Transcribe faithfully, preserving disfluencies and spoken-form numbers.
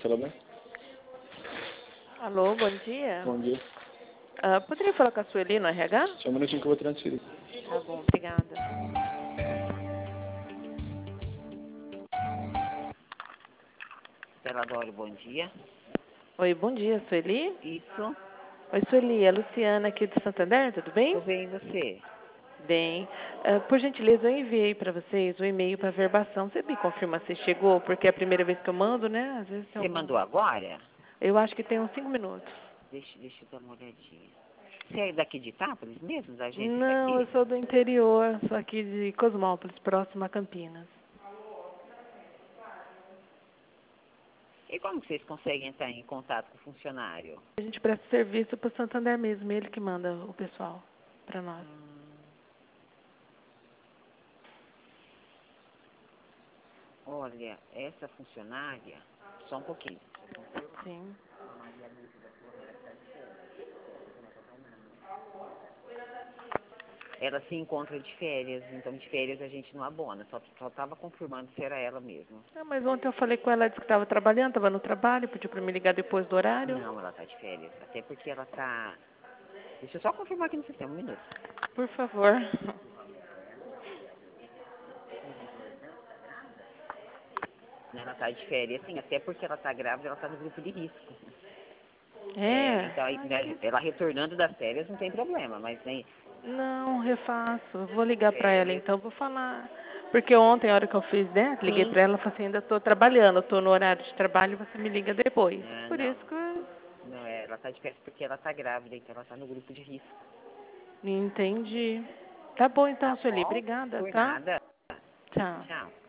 Fala bem? Alô, bom dia. Bom dia. Ah, poderia falar com a Sueli no R H? Só um minutinho que eu vou transferir. Tá bom, obrigada. Celadório, bom dia. Oi, bom dia, Sueli. Isso, Oi, Sueli, é a Luciana aqui do Santander, tudo bem? tô bem e você? Bem. Ah, por gentileza, eu enviei para vocês o e-mail para verbação. Você me confirma se chegou? Porque é a primeira vez que eu mando, né? Às vezes tem Você algum... mandou agora? Eu acho que tem uns cinco minutos. Deixa, deixa eu dar uma olhadinha. Você é daqui de Itápolis mesmo, da agência Não, eu daqui? sou do interior, sou aqui de Cosmópolis, próximo a Campinas. E como que vocês conseguem entrar em contato com o funcionário? A gente presta serviço para o Santander mesmo, ele que manda o pessoal para nós. Hum, olha, essa funcionária, só um pouquinho. Sim. Ela se encontra de férias, então de férias a gente não abona, só só estava confirmando se era ela mesma. Ah, mas ontem eu falei com ela, disse que estava trabalhando, estava no trabalho, pediu para me ligar depois do horário. Não, ela tá de férias, até porque ela tá... Deixa eu só confirmar aqui no sistema, um minuto. Por favor. Ela tá de férias, sim, até porque ela tá grávida, ela tá no grupo de risco. É, É? então, aí, Ai, né, que... ela retornando das férias não tem problema, mas nem Não, refaço. Eu vou ligar para ela férias. então, vou falar. Porque ontem, a hora que eu fiz, né, liguei Sim. para ela e falei assim, ainda estou trabalhando, estou no horário de trabalho, você me liga depois. Ah, Por não, isso que eu não é, ela tá de férias porque ela tá grávida, então ela tá no grupo de risco. entendi. Tá bom então, Tá Sueli. bom? Obrigada, Por tá? nada. Tchau. Tchau.